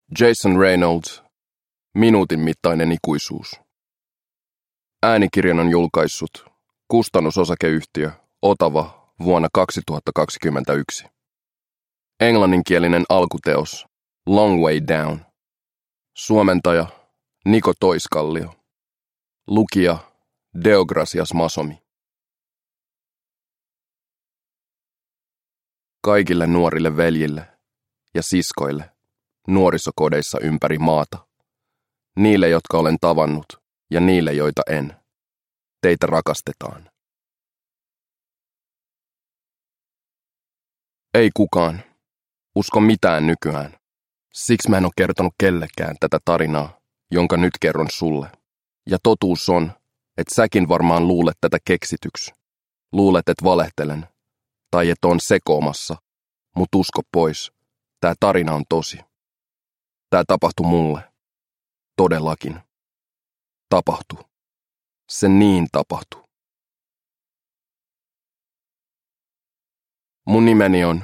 Jason Reynolds, Minuutin mittainen ikuisuus. Äänikirjan on julkaissut kustannusosakeyhtiö Otava vuonna 2021. Englanninkielinen alkuteos Long Way Down. Suomentaja Niko Toiskallio. Lukija Deogracias Masomi. Kaikille nuorille veljille ja siskoille nuorisokodeissa ympäri maata. Niille, jotka olen tavannut, ja niille, joita en. Teitä rakastetaan. Ei kukaan usko mitään nykyään. Siksi mä en ole kertonut kellekään tätä tarinaa, jonka nyt kerron sulle. Ja totuus on, että säkin varmaan luulet tätä keksityksi. Luulet, että valehtelen. Tai että on sekoamassa. Mut usko pois. Tää tarina on tosi. Tää tapahtui mulle. Todellakin. Tapahtui. Se niin tapahtui. Mun nimeni on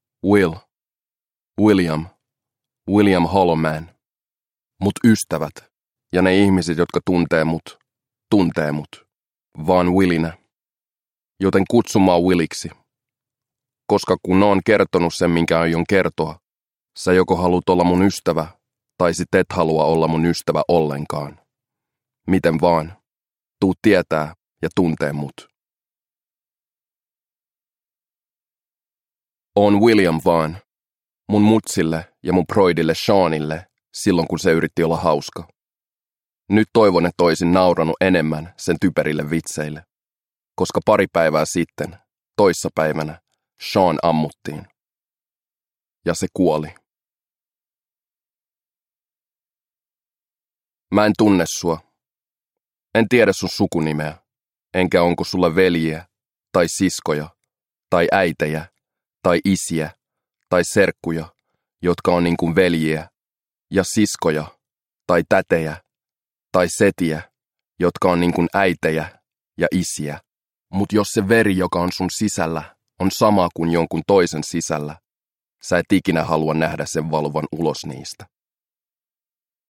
William Hollowman. Mut ystävät ja ne ihmiset, jotka tuntee mut, vaan Willinä. Joten kutsu mua Williksi. Koska kun oon kertonut sen, minkä aion kertoa, sä joko haluat olla mun ystävä, tai sit et halua olla mun ystävä ollenkaan. Miten vaan, tuu tietää ja tuntee mut. Oon William vaan, mun mutsille ja mun broidille Seanille silloin kun se yritti olla hauska. Nyt toivon, että oisin nauranut enemmän sen typerille vitseille, koska pari päivää sitten, toissapäivänä, Sean ammuttiin. Ja se kuoli. Mä en tunne sua. En tiedä sun sukunimeä, enkä onko sulla veljiä, tai siskoja, tai äitejä, tai isiä, tai serkkuja, jotka on niin kuin veljiä, ja siskoja, tai tätejä, tai setiä, jotka on niin kuin äitejä ja isiä. Mut jos se veri, joka on sun sisällä, on sama kuin jonkun toisen sisällä, sä et ikinä halua nähdä sen valuvan ulos niistä.